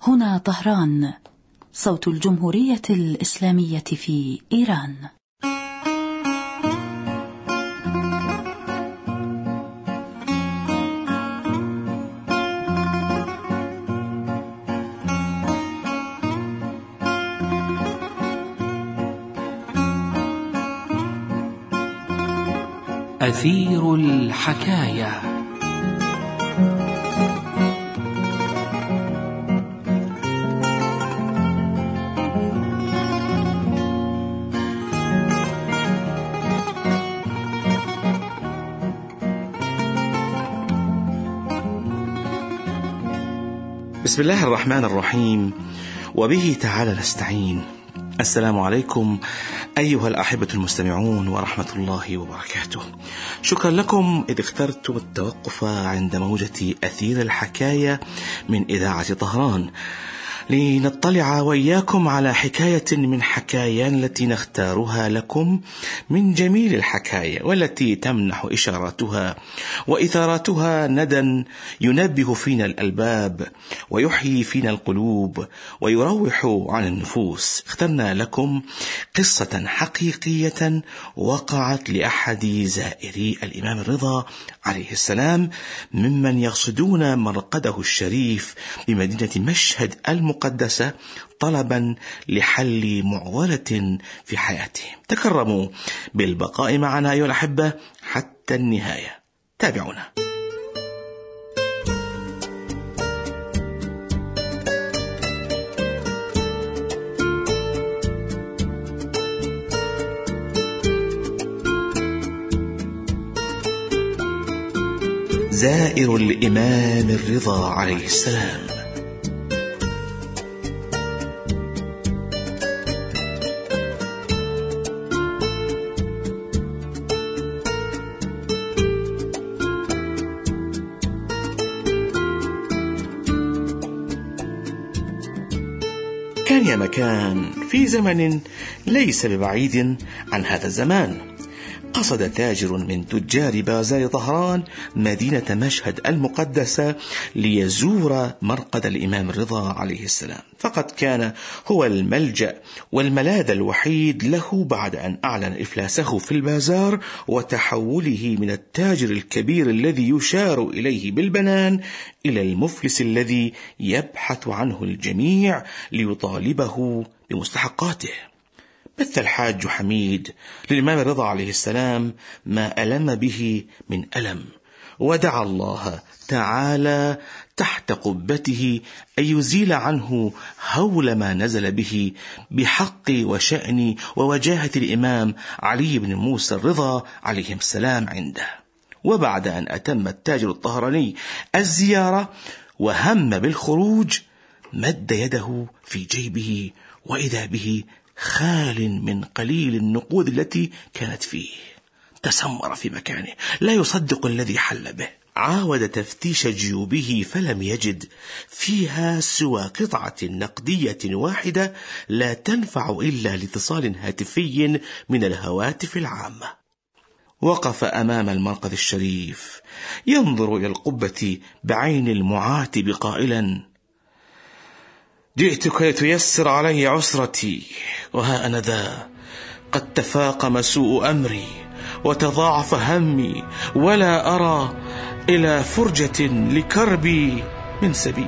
هنا طهران، صوت الجمهورية الإسلامية في إيران. أثير الحكاية. بسم الله الرحمن الرحيم، وبه تعالى نستعين. السلام عليكم أيها الأحبة المستمعون ورحمة الله وبركاته. شكرا لكم إذ اخترتم التوقف عند موجة أثير الحكاية من إذاعة طهران لنطلع وإياكم على حكاية من حكايان التي نختارها لكم من جميل الحكاية، والتي تمنح إشاراتها وإثاراتها ندى ينبه فينا الألباب ويحيي فينا القلوب ويروح عن النفوس. اخترنا لكم قصة حقيقية وقعت لأحد زائري الإمام الرضا عليه السلام، ممن يقصدون مرقده الشريف بمدينة مشهد المقدسة طلبا لحل معضلة في حياتهم. تكرموا بالبقاء معنا أيها الأحبة حتى النهاية. تابعونا. زائر الإمام الرضا عليه السلام. كان يا مكان في زمن ليس ببعيد عن هذا الزمان، قصد تاجر من تجار بازار طهران مدينة مشهد المقدسة ليزور مرقد الإمام الرضا عليه السلام، فقد كان هو الملجأ والملاذ الوحيد له بعد أن أعلن إفلاسه في البازار وتحوله من التاجر الكبير الذي يشار إليه بالبنان إلى المفلس الذي يبحث عنه الجميع ليطالبه بمستحقاته. بث الحاج حميد للإمام الرضا عليه السلام ما ألم به من ألم، ودعا الله تعالى تحت قبته أن يزيل عنه هول ما نزل به بحق وشأن ووجاهة الإمام علي بن موسى الرضا عليهم السلام عنده. وبعد أن أتم التاجر الطهراني الزيارة وهم بالخروج، مد يده في جيبه وإذا به خال من قليل النقود التي كانت فيه. تسمر في مكانه لا يصدق الذي حل به. عاود تفتيش جيوبه فلم يجد فيها سوى قطعة نقدية واحدة لا تنفع إلا لاتصال هاتفي من الهواتف العامة. وقف أمام المرقد الشريف ينظر إلى القبة بعين المعاتب قائلا: جئتك لتيسر علي عسرتي، وها أنا ذا قد تفاقم سوء أمري وتضاعف همي، ولا أرى إلى فرجة لكربي من سبيل.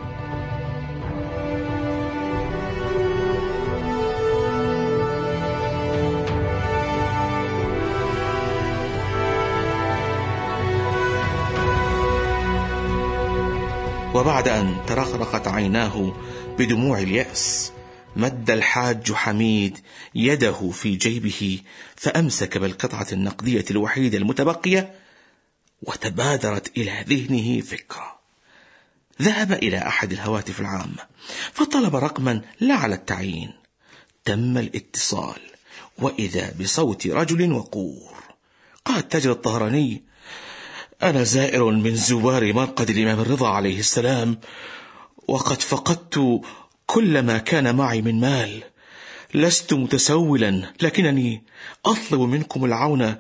وبعد أن ترقرقت عيناه بدموع اليأس، مد الحاج حميد يده في جيبه فأمسك بالقطعة النقدية الوحيدة المتبقية، وتبادرت إلى ذهنه فكرة. ذهب إلى أحد الهواتف العامة فطلب رقما لا على التعيين. تم الاتصال، وإذا بصوت رجل وقور. قال التاجر الطهراني: أنا زائر من زوار مرقد الإمام الرضا عليه السلام، وقد فقدت كل ما كان معي من مال. لست متسولا، لكنني أطلب منكم العون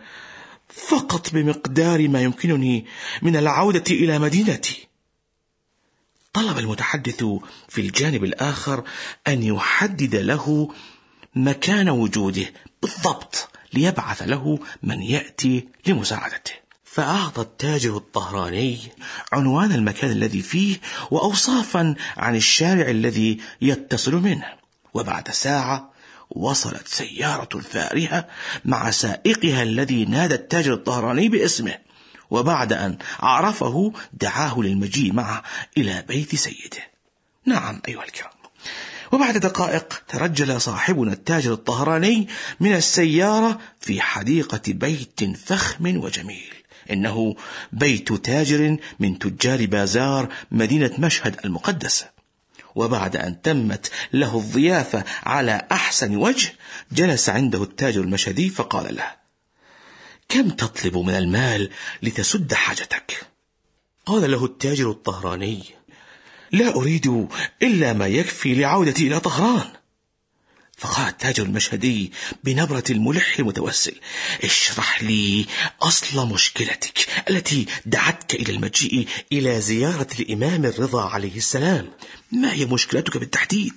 فقط بمقدار ما يمكنني من العودة إلى مدينتي. طلب المتحدث في الجانب الآخر أن يحدد له مكان وجوده بالضبط ليبعث له من يأتي لمساعدته. فأعطى التاجر الطهراني عنوان المكان الذي فيه وأوصافا عن الشارع الذي يتصل منه. وبعد ساعة وصلت سيارة فارهة مع سائقها الذي نادى التاجر الطهراني باسمه، وبعد أن عرفه دعاه للمجيء معه إلى بيت سيده. نعم أيها الكرام، وبعد دقائق ترجل صاحبنا التاجر الطهراني من السيارة في حديقة بيت فخم وجميل. إنه بيت تاجر من تجار بازار مدينة مشهد المقدسة. وبعد أن تمت له الضيافة على أحسن وجه، جلس عنده التاجر المشهدي فقال له: كم تطلب من المال لتسد حاجتك؟ قال له التاجر الطهراني: لا أريد إلا ما يكفي لعودتي إلى طهران. فقال التاجر المشهدي بنبرة الملح المتوسل: اشرح لي أصل مشكلتك التي دعتك إلى المجيء إلى زيارة الإمام الرضا عليه السلام. ما هي مشكلتك بالتحديد؟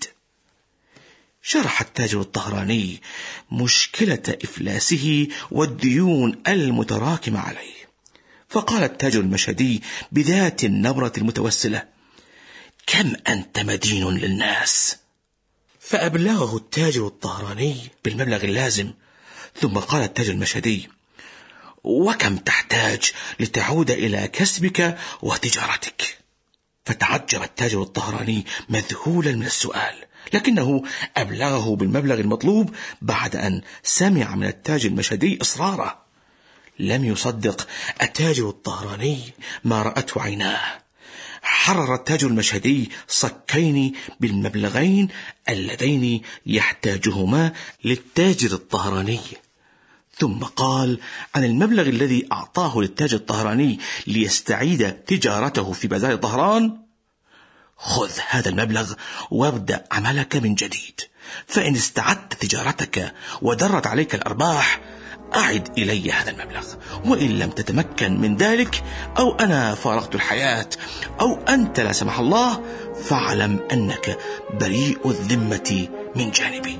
شرح التاجر الطهراني مشكلة إفلاسه والديون المتراكمة عليه. فقال التاجر المشهدي بذات النبرة المتوسلة: كم أنت مدين للناس؟ فأبلغه التاجر الطهراني بالمبلغ اللازم. ثم قال التاجر المشهدي: وكم تحتاج لتعود إلى كسبك وتجارتك؟ فتعجب التاجر الطهراني مذهولا من السؤال، لكنه أبلغه بالمبلغ المطلوب بعد أن سمع من التاجر المشهدي إصراره. لم يصدق التاجر الطهراني ما رأته عيناه. حرر التاجر المشهدي صكين بالمبلغين اللذين يحتاجهما للتاجر الطهراني، ثم قال عن المبلغ الذي أعطاه للتاجر الطهراني ليستعيد تجارته في بازار طهران: خذ هذا المبلغ وابدأ عملك من جديد، فإن استعدت تجارتك ودرت عليك الأرباح أعد إلي هذا المبلغ، وإن لم تتمكن من ذلك أو أنا فارقت الحياة أو أنت لا سمح الله فاعلم أنك بريء الذمة من جانبي.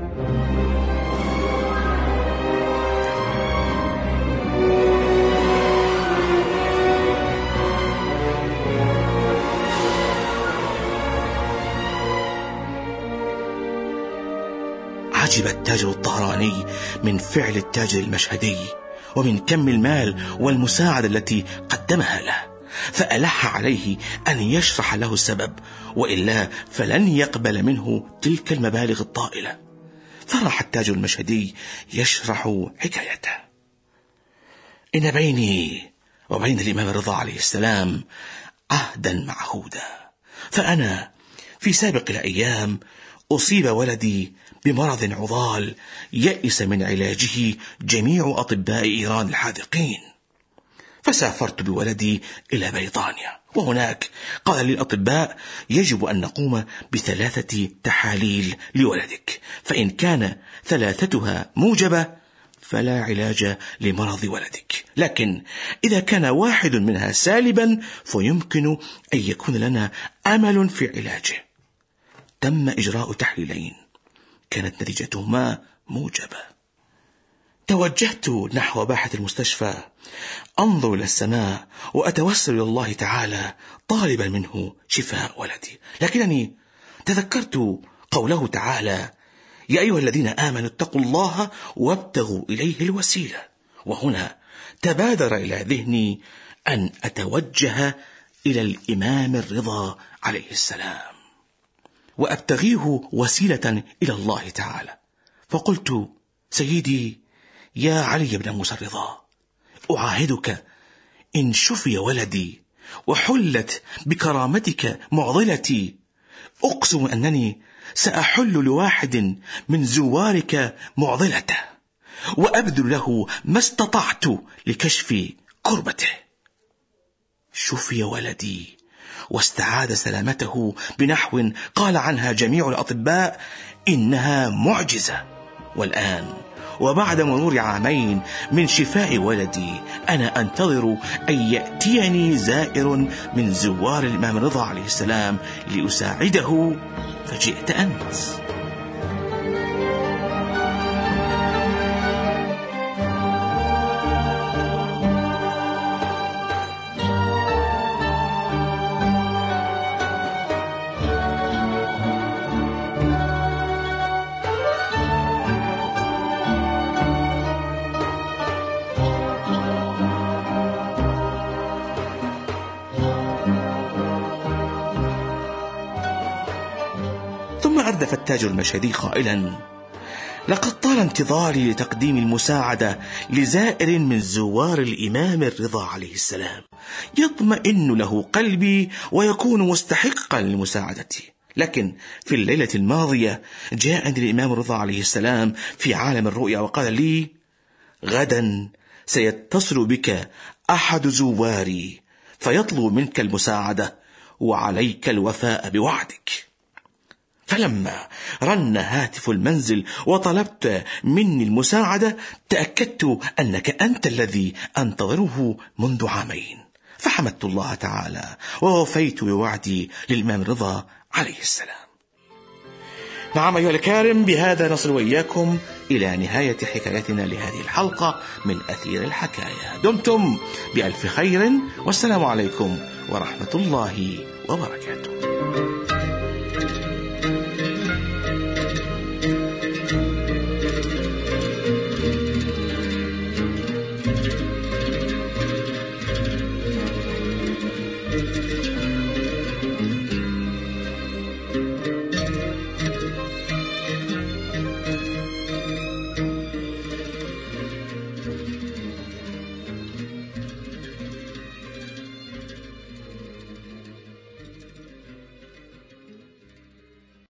عجب التاجر الطهراني من فعل التاجر المشهدي ومن كم المال والمساعدة التي قدمها له، فألح عليه أن يشرح له السبب، وإلا فلن يقبل منه تلك المبالغ الطائلة. فراح التاجر المشهدي يشرح حكايته: إن بيني وبين الإمام الرضا عليه السلام عهدا معهودا، فأنا في سابق الأيام أصيب ولدي بمرض عضال يئس من علاجه جميع أطباء إيران الحاذقين، فسافرت بولدي إلى بريطانيا، وهناك قال لي الأطباء يجب أن نقوم ب3 تحاليل لولدك، فإن كان 3 موجبة فلا علاج لمرض ولدك، لكن إذا كان واحد منها سالبا فيمكن أن يكون لنا أمل في علاجه. تم إجراء تحليلين كانت نتيجتهما موجبة. توجهت نحو باحث المستشفى أنظر إلى السماء وأتوسل إلى الله تعالى طالبا منه شفاء ولدي، لكنني تذكرت قوله تعالى: يا أيها الذين آمنوا اتقوا الله وابتغوا إليه الوسيلة. وهنا تبادر إلى ذهني أن أتوجه إلى الإمام الرضا عليه السلام وأبتغيه وسيلة إلى الله تعالى، فقلت: سيدي يا علي بن موسى الرضا، أعاهدك إن شفي ولدي وحلت بكرامتك معضلتي، أقسم أنني سأحل لواحد من زوارك معضلته وأبذل له ما استطعت لكشف كربته. شفي ولدي واستعاد سلامته بنحو قال عنها جميع الأطباء إنها معجزة، والآن وبعد مرور عامين من شفاء ولدي أنا أنتظر أن يأتيني زائر من زوار الإمام الرضا عليه السلام لأساعده، فجئت أنت. ثم أردف التاجر المشهدي قائلا: لقد طال انتظاري لتقديم المساعدة لزائر من زوار الإمام الرضا عليه السلام، يطمئن له قلبي ويكون مستحقا لمساعدتي. لكن في الليلة الماضية جاءني الإمام الرضا عليه السلام في عالم الرؤيا وقال لي: غدا سيتصل بك أحد زواري فيطلب منك المساعدة وعليك الوفاء بوعدك. فلما رن هاتف المنزل وطلبت مني المساعدة تأكدت أنك أنت الذي أنتظره منذ عامين، فحمدت الله تعالى ووفيت بوعدي للإمام الرضا عليه السلام. نعم أيها الكرام، بهذا نصل وإياكم إلى نهاية حكايتنا لهذه الحلقة من أثير الحكاية. دمتم بألف خير، والسلام عليكم ورحمة الله وبركاته.